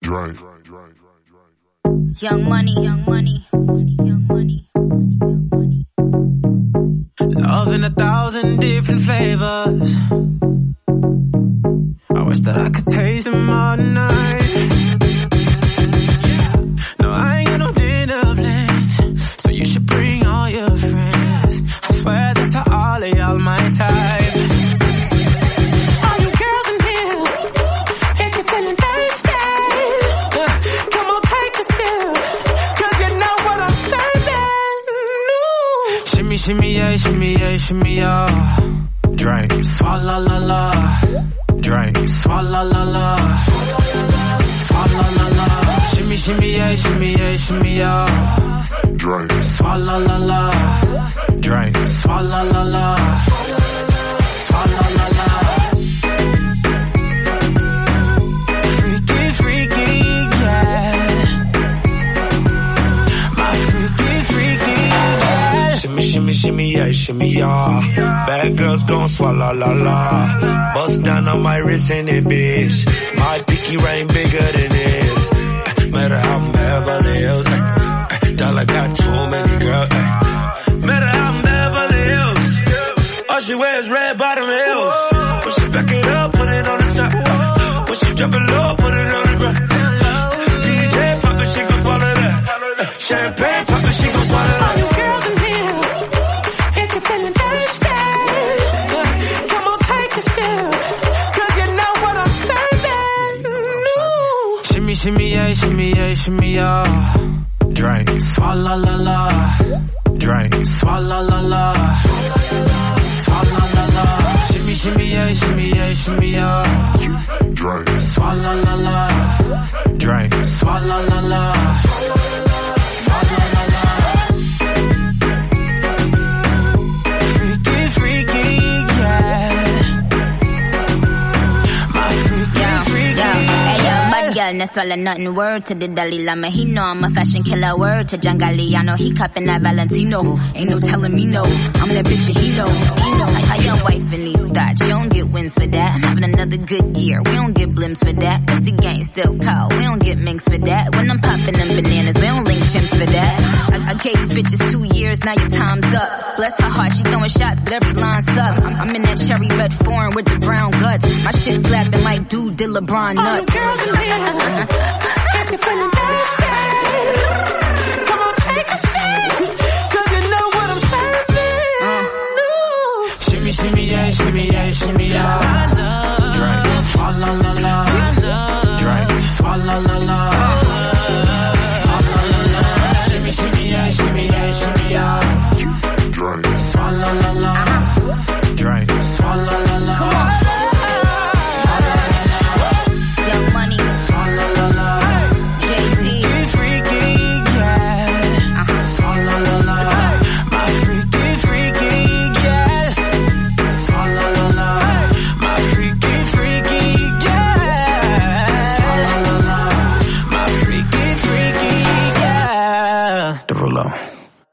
Drake. Young money, young money, young money, young money. Love in 1,000 different flavors. I wish that I could taste them all night. No, I ain't got no dinner plans, so you should bring all your friends. I swear that to all of y'all my type. All you girls in here, if you're feeling thirsty, come on, take a sip, 'cause you know what I'm serving. Shimmy, shimmy, yeah, shimmy, yeah, shimmy, yeah. Drink, swalla la la. Drink, swalla la la. Swalla la la. Shimmy, shimmy, yeah, shimmy, yeah, shimmy, yeah. Drink, swalla la la. Drink, swalla la la. Swalla la la. Freaky, freaky, yeah. My freaky, freaky, yeah. Shimmy, shimmy, shimmy, yeah, shimmy, yeah. Bad girls gon' swallow la la. Bust down on my wrist in it, bitch. My pinky ring bigger than this. Matter how I'm Beverly Hills. Dollar got too many girls. Matter how I'm Beverly Hills. All she wears red bottom heels. When she back it up, put it on the top. When she drop it low, put it on the ground. DJ pop it, she gon' swallow that. Champagne pop it, she gon' swallow that. All you girls in here, if you're feeling thirsty, come on, take a sip, 'cause you know what I'm serving. Shimmy, shimmy, yeah, shimmy, yeah, shimmy, yeah. Drink, swalla la la. Drink, swalla la la. Swalla la la. Shimmy, shimmy, yeah, shimmy, yeah, shimmy, yeah. drink, swalla la la. Drink, swalla la la. Swalla la la. Freaky, freaky, yeah. My freaky, freaky, yeah. Girl, no swallow nothing. Word to the Dalai Lama. He know I'm a fashion killer. Word to John Galliano. He cupping that Valentino. Ain't no telling me no. I'm that bitch and he know. Like how your wife in these thoughts. You don't get wins for that. I'm having another good year. We don't get blimps for that. Cause the game still cold. We don't get minks for that. When I'm popping them bananas, we don't link chimps for that. I gave these bitches 2 years. Now your time's up. Bless her heart. She throwing shots, but every line sucks. I'm in that cherry red foreign with the brown guts. My shit slapping like dude did LeBron nuts.